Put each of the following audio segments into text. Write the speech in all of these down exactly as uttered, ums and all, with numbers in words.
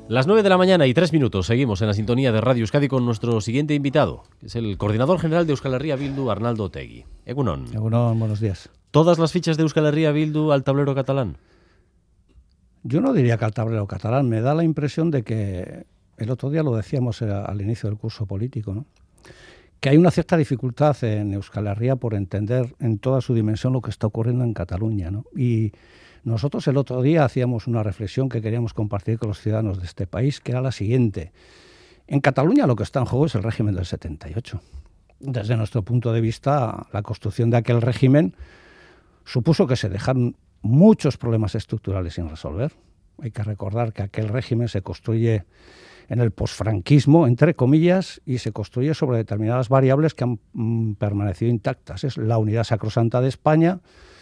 Las nueve de la mañana y tres minutos. Seguimos en la sintonía de Radio Euskadi con nuestro siguiente invitado, que es el coordinador general de Euskal Herria Bildu, Arnaldo Otegi. Egunon. Egunon, buenos días. ¿Todas las fichas de Euskal Herria Bildu al tablero catalán? Yo no diría que al tablero catalán. Me da la impresión de que, el otro día lo decíamos al inicio del curso político, ¿no?, que hay una cierta dificultad en Euskal Herria por entender en toda su dimensión lo que está ocurriendo en Cataluña, ¿no? Y nosotros el otro día hacíamos una reflexión que queríamos compartir con los ciudadanos de este país, que era la siguiente. En Cataluña lo que está en juego es el régimen del setenta y ocho. Desde nuestro punto de vista, la construcción de aquel régimen supuso que se dejaron muchos problemas estructurales sin resolver. Hay que recordar que aquel régimen se construye en el posfranquismo, entre comillas, y se construye sobre determinadas variables que han mm, permanecido intactas. Es la unidad sacrosanta de España,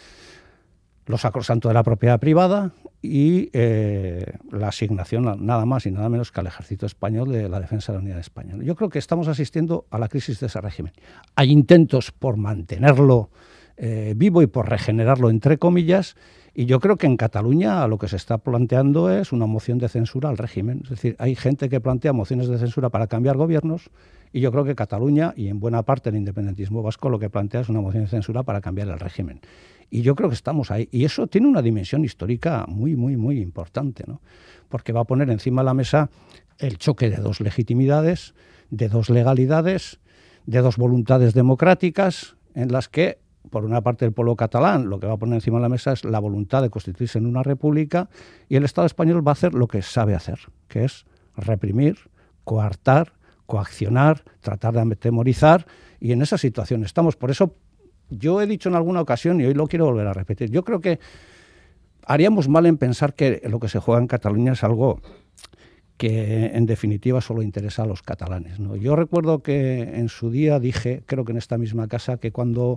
lo sacrosanto de la propiedad privada y eh, la asignación nada más y nada menos que al ejército español de la defensa de la unidad de España. Yo creo que estamos asistiendo a la crisis de ese régimen. Hay intentos por mantenerlo eh, vivo y por regenerarlo, entre comillas, y yo creo que en Cataluña lo que se está planteando es una moción de censura al régimen. Es decir, hay gente que plantea mociones de censura para cambiar gobiernos, y yo creo que Cataluña, y en buena parte el independentismo vasco, lo que plantea es una moción de censura para cambiar el régimen. Y yo creo que estamos ahí. Y eso tiene una dimensión histórica muy, muy, muy importante, ¿no? Porque va a poner encima de la mesa el choque de dos legitimidades, de dos legalidades, de dos voluntades democráticas, en las que, por una parte, el pueblo catalán lo que va a poner encima de la mesa es la voluntad de constituirse en una república, y el Estado español va a hacer lo que sabe hacer, que es reprimir, coartar, coaccionar, tratar de atemorizar, y en esa situación estamos. Por eso yo he dicho en alguna ocasión, y hoy lo quiero volver a repetir, yo creo que haríamos mal en pensar que lo que se juega en Cataluña es algo que en definitiva solo interesa a los catalanes, ¿no? Yo recuerdo que en su día dije, creo que en esta misma casa, que cuando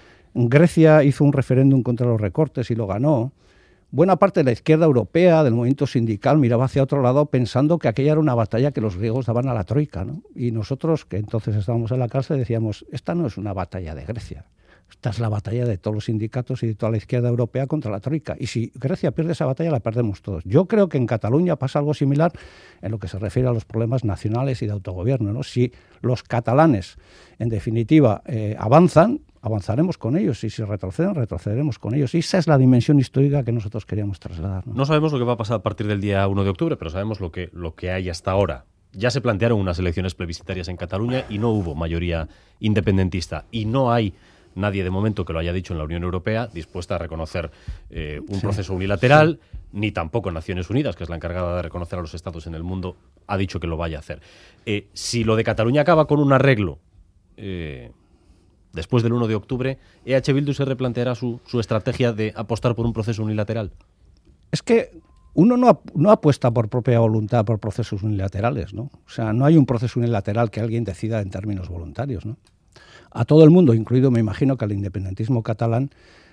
Grecia hizo un referéndum contra los recortes y lo ganó, buena parte de la izquierda europea, del movimiento sindical, miraba hacia otro lado pensando que aquella era una batalla que los griegos daban a la troika, ¿no? Y nosotros, que entonces estábamos en la cárcel, decíamos, esta no es una batalla de Grecia. Esta es la batalla de todos los sindicatos y de toda la izquierda europea contra la troika. Y si Grecia pierde esa batalla, la perdemos todos. Yo creo que en Cataluña pasa algo similar en lo que se refiere a los problemas nacionales y de autogobierno, ¿no? Si los catalanes, en definitiva, eh, avanzan, avanzaremos con ellos. Y si retroceden, retrocederemos con ellos. Y esa es la dimensión histórica que nosotros queríamos trasladar, ¿no? No sabemos lo que va a pasar a partir del día uno de octubre, pero sabemos lo que, lo que hay hasta ahora. Ya se plantearon unas elecciones plebiscitarias en Cataluña y no hubo mayoría independentista. Y no hay nadie de momento que lo haya dicho en la Unión Europea dispuesta a reconocer eh, un sí, proceso unilateral, sí. Ni tampoco Naciones Unidas, que es la encargada de reconocer a los estados en el mundo, ha dicho que lo vaya a hacer. Eh, si lo de Cataluña acaba con un arreglo eh, después del uno de octubre, ¿E H Bildu se replanteará su, su estrategia de apostar por un proceso unilateral? Es que uno no, no apuesta por propia voluntad por procesos unilaterales, ¿no? O sea, no hay un proceso unilateral que alguien decida en términos voluntarios, ¿no? A todo el mundo, incluido me imagino que al independentismo catalán,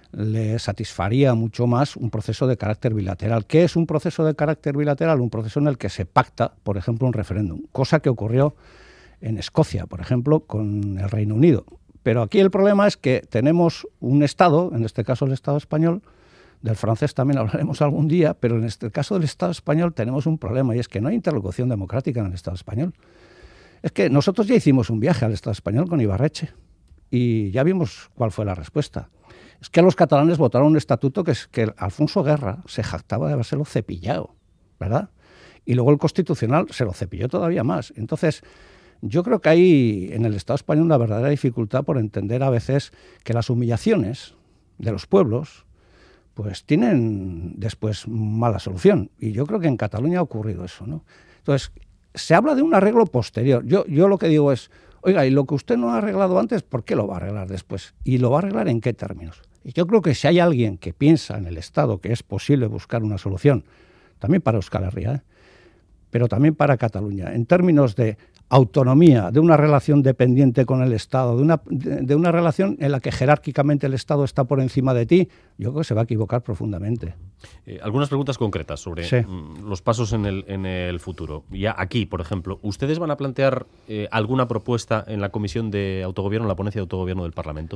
le satisfaría mucho más un proceso de carácter bilateral. ¿Qué es un proceso de carácter bilateral? Un proceso en el que se pacta, por ejemplo, un referéndum, cosa que ocurrió en Escocia, por ejemplo, con el Reino Unido. Pero aquí el problema es que tenemos un Estado, en este caso el Estado español, del francés también hablaremos algún día, pero en este caso del Estado español tenemos un problema, y es que no hay interlocución democrática en el Estado español. Es que nosotros ya hicimos un viaje al Estado español con Ibarretxe, y ya vimos cuál fue la respuesta. Es que los catalanes votaron un estatuto que, es, que Alfonso Guerra se jactaba de habérselo cepillado, ¿verdad? Y luego el Constitucional se lo cepilló todavía más. Entonces, yo creo que hay en el Estado español una verdadera dificultad por entender a veces que las humillaciones de los pueblos pues tienen después mala solución. Y yo creo que en Cataluña ha ocurrido eso, ¿no? Entonces, se habla de un arreglo posterior. Yo, yo lo que digo es, oiga, y lo que usted no ha arreglado antes, ¿por qué lo va a arreglar después? ¿Y lo va a arreglar en qué términos? Y yo creo que si hay alguien que piensa en el Estado que es posible buscar una solución, también para Euskal Herria, ¿eh? pero también para Cataluña, en términos de autonomía, de una relación dependiente con el Estado, de una, de, de una relación en la que jerárquicamente el Estado está por encima de ti, yo creo que se va a equivocar profundamente. Eh, algunas preguntas concretas sobre sí. mm, los pasos en el, en el futuro. Ya aquí, por ejemplo, ¿ustedes van a plantear eh, alguna propuesta en la Comisión de Autogobierno, en la ponencia de autogobierno del Parlamento?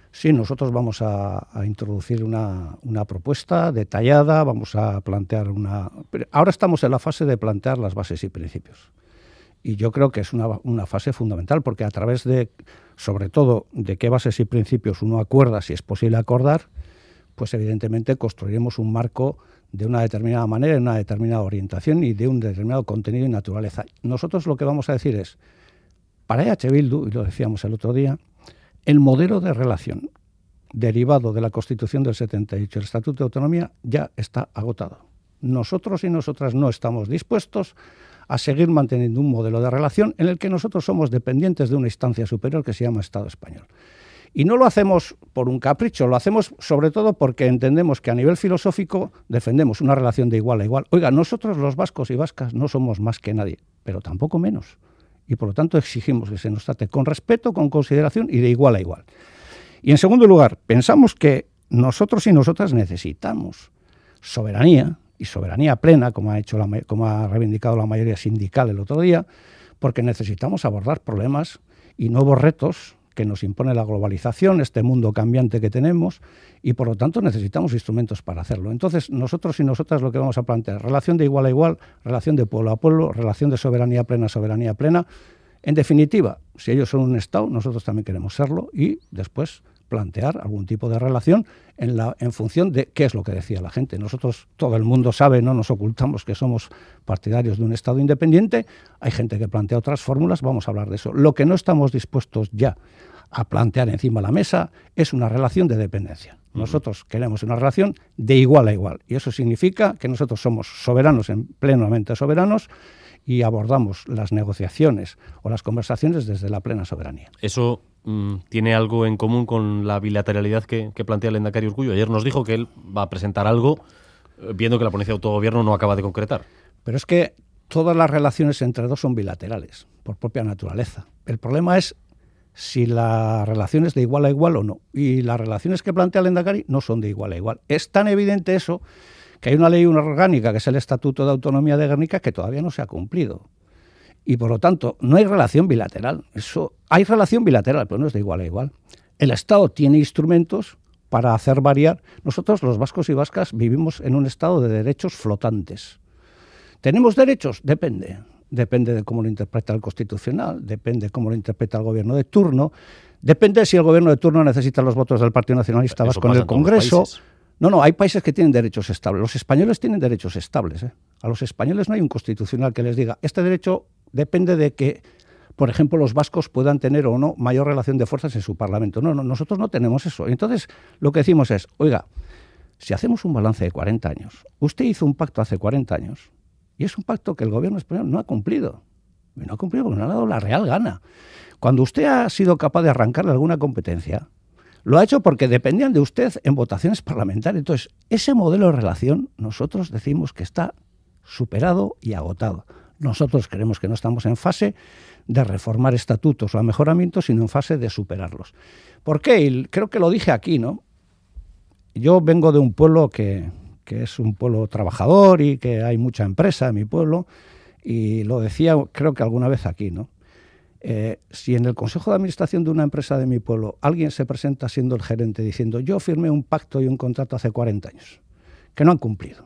Sí, nosotros vamos a, a introducir una, una propuesta detallada, vamos a plantear una... Ahora estamos en la fase de plantear las bases y principios. Y yo creo que es una, una fase fundamental, porque a través de, sobre todo, de qué bases y principios uno acuerda, si es posible acordar, pues evidentemente construiremos un marco de una determinada manera, de una determinada orientación y de un determinado contenido y naturaleza. Nosotros lo que vamos a decir es, para E H Bildu, y lo decíamos el otro día, el modelo de relación derivado de la Constitución del setenta y ocho, el Estatuto de Autonomía, ya está agotado. Nosotros y nosotras no estamos dispuestos a seguir manteniendo un modelo de relación en el que nosotros somos dependientes de una instancia superior que se llama Estado español. Y no lo hacemos por un capricho, lo hacemos sobre todo porque entendemos que a nivel filosófico defendemos una relación de igual a igual. Oiga, nosotros los vascos y vascas no somos más que nadie, pero tampoco menos. Y por lo tanto exigimos que se nos trate con respeto, con consideración y de igual a igual. Y en segundo lugar, pensamos que nosotros y nosotras necesitamos soberanía, y soberanía plena, como ha, hecho la, como ha reivindicado la mayoría sindical el otro día, porque necesitamos abordar problemas y nuevos retos que nos impone la globalización, este mundo cambiante que tenemos, y por lo tanto necesitamos instrumentos para hacerlo. Entonces, nosotros y nosotras lo que vamos a plantear, relación de igual a igual, relación de pueblo a pueblo, relación de soberanía plena, soberanía plena. En definitiva, si ellos son un Estado, nosotros también queremos serlo, y después plantear algún tipo de relación en, la, en función de qué es lo que decía la gente. Nosotros, todo el mundo sabe, no nos ocultamos que somos partidarios de un Estado independiente, hay gente que plantea otras fórmulas, vamos a hablar de eso. Lo que no estamos dispuestos ya a plantear encima de la mesa es una relación de dependencia. Nosotros queremos una relación de igual a igual, y eso significa que nosotros somos soberanos, en, plenamente soberanos, y abordamos las negociaciones o las conversaciones desde la plena soberanía. Eso mmm, tiene algo en común con la bilateralidad que, que plantea el Lehendakari Urkullu. Ayer nos dijo que él va a presentar algo, eh, viendo que la ponencia de autogobierno no acaba de concretar. Pero es que todas las relaciones entre dos son bilaterales, por propia naturaleza. El problema es si la relación es de igual a igual o no. Y las relaciones que plantea el Lehendakari no son de igual a igual. Es tan evidente eso que hay una ley orgánica, que es el Estatuto de Autonomía de Gernika, que todavía no se ha cumplido. Y por lo tanto, no hay relación bilateral. Eso, hay relación bilateral, pero no es de igual a igual. El Estado tiene instrumentos para hacer variar. Nosotros, los vascos y vascas, vivimos en un estado de derechos flotantes. ¿Tenemos derechos? Depende. Depende de cómo lo interpreta el Constitucional, depende de cómo lo interpreta el gobierno de turno, depende si el gobierno de turno necesita los votos del Partido Nacionalista Vasco en el Congreso. No, no, hay países que tienen derechos estables. Los españoles tienen derechos estables, ¿eh? A los españoles no hay un constitucional que les diga, este derecho depende de que, por ejemplo, los vascos puedan tener o no mayor relación de fuerzas en su Parlamento. No, no, nosotros no tenemos eso. Entonces, lo que decimos es, oiga, si hacemos un balance de cuarenta años, usted hizo un pacto hace cuarenta años, y es un pacto que el gobierno español no ha cumplido. Y no ha cumplido porque no ha dado la real gana. Cuando usted ha sido capaz de arrancarle alguna competencia, lo ha hecho porque dependían de usted en votaciones parlamentarias. Entonces, ese modelo de relación nosotros decimos que está superado y agotado. Nosotros creemos que no estamos en fase de reformar estatutos o a mejoramientos, sino en fase de superarlos. ¿Por qué? Y creo que lo dije aquí, ¿no? Yo vengo de un pueblo que, que es un pueblo trabajador y que hay mucha empresa en mi pueblo, y lo decía creo que alguna vez aquí, ¿no? Eh, si en el Consejo de Administración de una empresa de mi pueblo alguien se presenta siendo el gerente diciendo yo firmé un pacto y un contrato hace cuarenta años, que no han cumplido,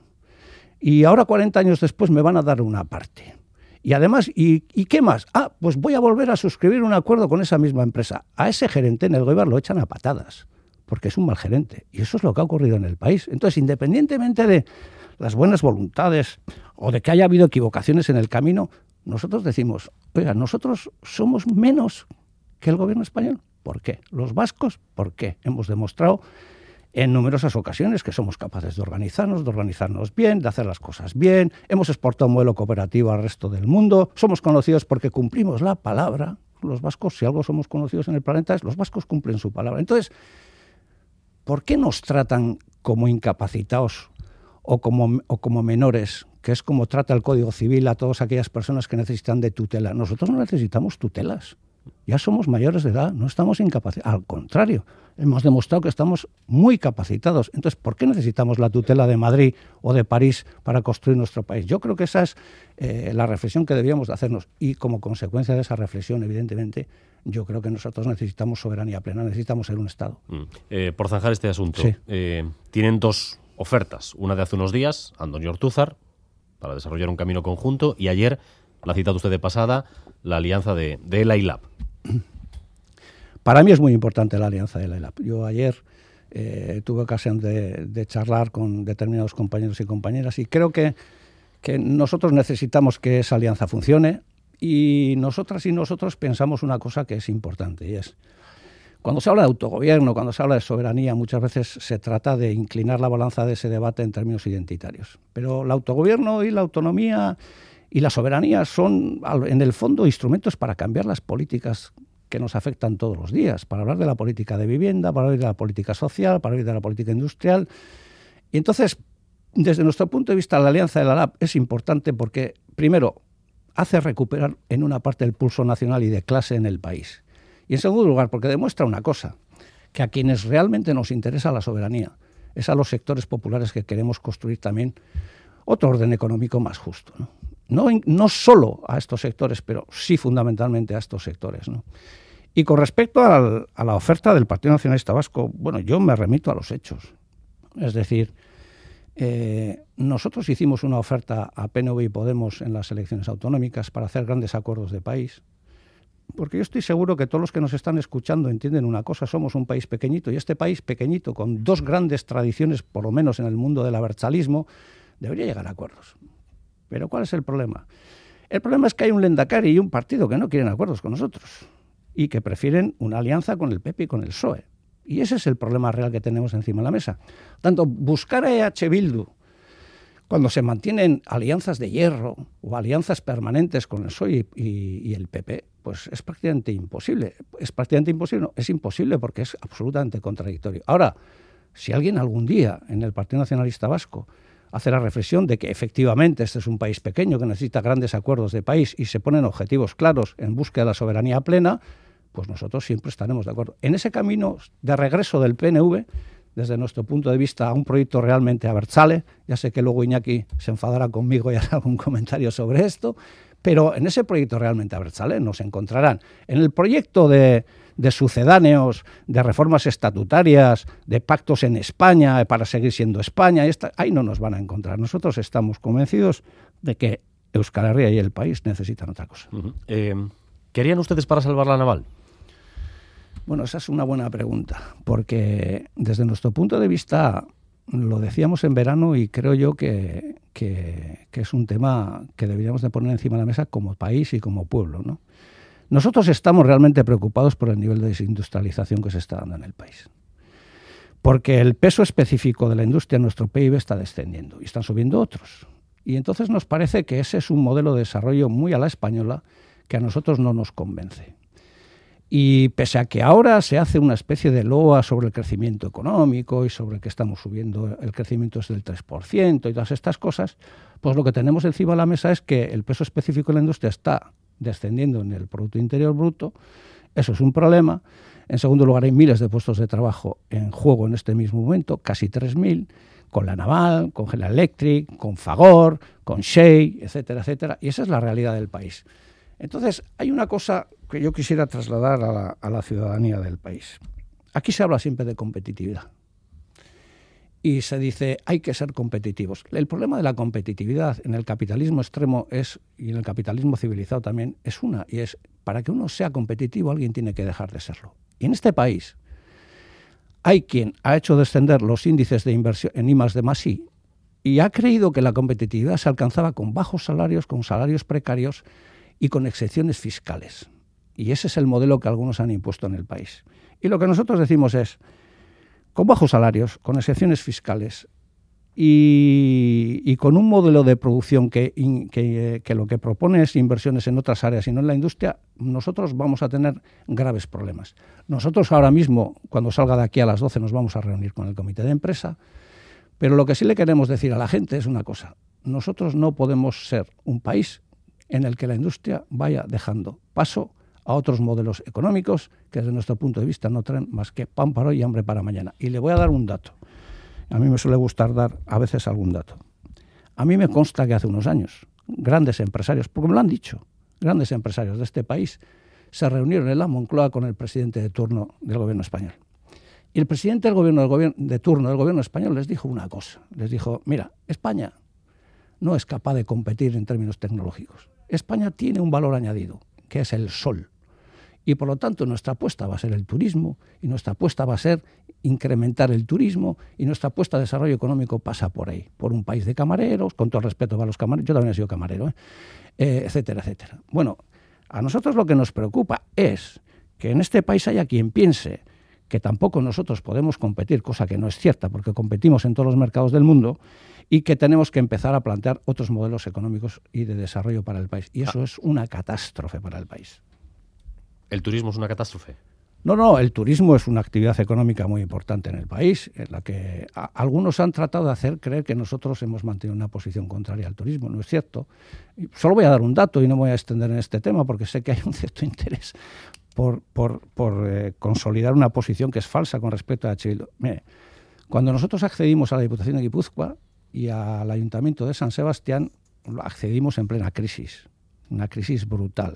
y ahora cuarenta años después me van a dar una parte, y además, ¿y, ¿y qué más? Ah, pues voy a volver a suscribir un acuerdo con esa misma empresa. A ese gerente en el gobierno lo echan a patadas, porque es un mal gerente, y eso es lo que ha ocurrido en el país. Entonces, independientemente de las buenas voluntades o de que haya habido equivocaciones en el camino, nosotros decimos, oiga, nosotros somos menos que el gobierno español. ¿Por qué? Los vascos, ¿por qué? Hemos demostrado en numerosas ocasiones que somos capaces de organizarnos, de organizarnos bien, de hacer las cosas bien. Hemos exportado un modelo cooperativo al resto del mundo. Somos conocidos porque cumplimos la palabra. Los vascos, si algo somos conocidos en el planeta, es los vascos cumplen su palabra. Entonces, ¿por qué nos tratan como incapacitados o como, o como menores, que es como trata el Código Civil a todas aquellas personas que necesitan de tutela? Nosotros no necesitamos tutelas. Ya somos mayores de edad, no estamos incapacitados. Al contrario, hemos demostrado que estamos muy capacitados. Entonces, ¿por qué necesitamos la tutela de Madrid o de París para construir nuestro país? Yo creo que esa es eh, la reflexión que debíamos de hacernos. Y como consecuencia de esa reflexión, evidentemente, yo creo que nosotros necesitamos soberanía plena, necesitamos ser un Estado. Mm. Eh, por zanjar este asunto, sí. eh, tienen dos ofertas. Una de hace unos días, Andoni Ortúzar, para desarrollar un camino conjunto, y ayer, la ha citado usted de pasada, la alianza de, de ELA y LAB. Para mí es muy importante la alianza de ELA y LAB. Yo ayer eh, tuve ocasión de, de charlar con determinados compañeros y compañeras y creo que, que nosotros necesitamos que esa alianza funcione y nosotras y nosotros pensamos una cosa que es importante y es, cuando se habla de autogobierno, cuando se habla de soberanía, muchas veces se trata de inclinar la balanza de ese debate en términos identitarios. Pero el autogobierno y la autonomía y la soberanía son, en el fondo, instrumentos para cambiar las políticas que nos afectan todos los días, para hablar de la política de vivienda, para hablar de la política social, para hablar de la política industrial. Y entonces, desde nuestro punto de vista, la alianza de la LAB es importante porque, primero, hace recuperar en una parte el pulso nacional y de clase en el país. Y en segundo lugar, porque demuestra una cosa, que a quienes realmente nos interesa la soberanía es a los sectores populares que queremos construir también otro orden económico más justo, ¿no? No, no solo a estos sectores, pero sí fundamentalmente a estos sectores, ¿no? Y con respecto al, a la oferta del Partido Nacionalista Vasco, bueno, yo me remito a los hechos. Es decir, eh, nosotros hicimos una oferta a P N V y Podemos en las elecciones autonómicas para hacer grandes acuerdos de país, porque yo estoy seguro que todos los que nos están escuchando entienden una cosa, somos un país pequeñito, y este país pequeñito, con dos grandes tradiciones, por lo menos en el mundo del abertzalismo, debería llegar a acuerdos. Pero ¿cuál es el problema? El problema es que hay un Lehendakari y un partido que no quieren acuerdos con nosotros y que prefieren una alianza con el P P y con el P S O E. Y ese es el problema real que tenemos encima de la mesa. Tanto buscar a E H Bildu cuando se mantienen alianzas de hierro o alianzas permanentes con el P S O E y, y, y el P P, pues es prácticamente imposible. Es prácticamente imposible, no, es imposible porque es absolutamente contradictorio. Ahora, si alguien algún día en el Partido Nacionalista Vasco hace la reflexión de que efectivamente este es un país pequeño que necesita grandes acuerdos de país y se ponen objetivos claros en búsqueda de la soberanía plena, pues nosotros siempre estaremos de acuerdo. En ese camino de regreso del P N V, desde nuestro punto de vista, a un proyecto realmente abertzale, ya sé que luego Iñaki se enfadará conmigo y hará algún comentario sobre esto, pero en ese proyecto realmente abertzale nos encontrarán. En el proyecto de, de sucedáneos, de reformas estatutarias, de pactos en España para seguir siendo España, esta, ahí no nos van a encontrar. Nosotros estamos convencidos de que Euskal Herria y el país necesitan otra cosa. Uh-huh. Eh, ¿Qué harían ustedes para salvar la naval? Bueno, esa es una buena pregunta, porque desde nuestro punto de vista, lo decíamos en verano y creo yo que, que, que es un tema que deberíamos de poner encima de la mesa como país y como pueblo, ¿no? Nosotros estamos realmente preocupados por el nivel de desindustrialización que se está dando en el país, porque el peso específico de la industria en nuestro P I B está descendiendo y están subiendo otros. Y entonces nos parece que ese es un modelo de desarrollo muy a la española que a nosotros no nos convence. Y pese a que ahora se hace una especie de loa sobre el crecimiento económico y sobre que estamos subiendo, el crecimiento es del tres por ciento y todas estas cosas, pues lo que tenemos encima de la mesa es que el peso específico de la industria está descendiendo en el Producto Interior Bruto. Eso es un problema. En segundo lugar, hay miles de puestos de trabajo en juego en este mismo momento, casi tres mil, con la Naval, con General Electric, con Fagor, con Shell, etcétera, etcétera. Y esa es la realidad del país. Entonces, hay una cosa que yo quisiera trasladar a la, a la ciudadanía del país. Aquí se habla siempre de competitividad. Y se dice, hay que ser competitivos. El problema de la competitividad en el capitalismo extremo es, y en el capitalismo civilizado también, es una. Y es, para que uno sea competitivo, alguien tiene que dejar de serlo. Y en este país hay quien ha hecho descender los índices de inversión en I más D más I y ha creído que la competitividad se alcanzaba con bajos salarios, con salarios precarios y con excepciones fiscales. Y ese es el modelo que algunos han impuesto en el país. Y lo que nosotros decimos es, con bajos salarios, con excepciones fiscales y, y con un modelo de producción que, que, que lo que propone es inversiones en otras áreas y no en la industria, nosotros vamos a tener graves problemas. Nosotros ahora mismo, cuando salga de aquí a las doce, nos vamos a reunir con el comité de empresa, pero lo que sí le queremos decir a la gente es una cosa. Nosotros no podemos ser un país en el que la industria vaya dejando paso a otros modelos económicos que desde nuestro punto de vista no traen más que pan para hoy y hambre para mañana. Y le voy a dar un dato. A mí me suele gustar dar a veces algún dato. A mí me consta que hace unos años grandes empresarios, porque me lo han dicho, grandes empresarios de este país se reunieron en la Moncloa con el presidente de turno del gobierno español. Y el presidente del gobierno, del gobierno de turno del gobierno español les dijo una cosa. Les dijo, mira, España no es capaz de competir en términos tecnológicos. España tiene un valor añadido, que es el sol. Y por lo tanto nuestra apuesta va a ser el turismo, y nuestra apuesta va a ser incrementar el turismo, y nuestra apuesta de desarrollo económico pasa por ahí, por un país de camareros, con todo el respeto para los camareros, yo también he sido camarero, ¿eh? Eh, etcétera, etcétera. Bueno, a nosotros lo que nos preocupa es que en este país haya quien piense que tampoco nosotros podemos competir, cosa que no es cierta, porque competimos en todos los mercados del mundo, y que tenemos que empezar a plantear otros modelos económicos y de desarrollo para el país. Y eso ah. es una catástrofe para el país. ¿El turismo es una catástrofe? No, no, el turismo es una actividad económica muy importante en el país, en la que a, algunos han tratado de hacer creer que nosotros hemos mantenido una posición contraria al turismo. No es cierto. Y solo voy a dar un dato y no me voy a extender en este tema porque sé que hay un cierto interés por, por, por eh, consolidar una posición que es falsa con respecto a H. Bildu. Mire, cuando nosotros accedimos a la Diputación de Guipúzcoa y al Ayuntamiento de San Sebastián, accedimos en plena crisis, una crisis brutal,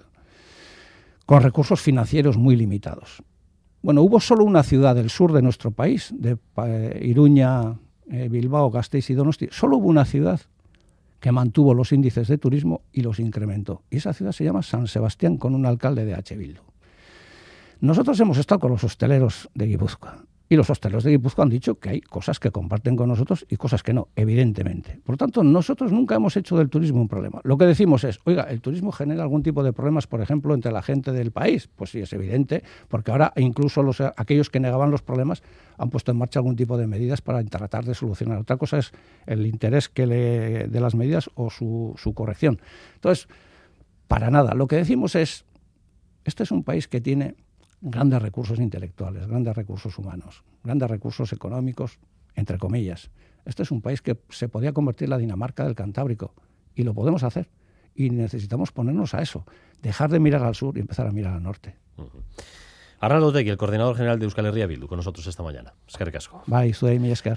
con recursos financieros muy limitados. Bueno, hubo solo una ciudad del sur de nuestro país, de eh, Iruña, eh, Bilbao, Gasteiz y Donosti, solo hubo una ciudad que mantuvo los índices de turismo y los incrementó. Y esa ciudad se llama San Sebastián, con un alcalde de H. Bildu. Nosotros hemos estado con los hosteleros de Guipúzcoa. Y los hosteleros de Guipúzcoa han dicho que hay cosas que comparten con nosotros y cosas que no, evidentemente. Por lo tanto, nosotros nunca hemos hecho del turismo un problema. Lo que decimos es, oiga, ¿el turismo genera algún tipo de problemas, por ejemplo, entre la gente del país? Pues sí, es evidente, porque ahora incluso los, aquellos que negaban los problemas han puesto en marcha algún tipo de medidas para tratar de solucionar. Otra cosa es el interés que le, de las medidas o su, su corrección. Entonces, para nada. Lo que decimos es, este es un país que tiene grandes recursos intelectuales, grandes recursos humanos, grandes recursos económicos, entre comillas. Este es un país que se podía convertir en la Dinamarca del Cantábrico y lo podemos hacer. Y necesitamos ponernos a eso, dejar de mirar al sur y empezar a mirar al norte. Uh-huh. Arnaldo Otegi, el coordinador general de Euskal Herria Bildu, con nosotros esta mañana. Eskerrik asko. Bai, zuei mila esker.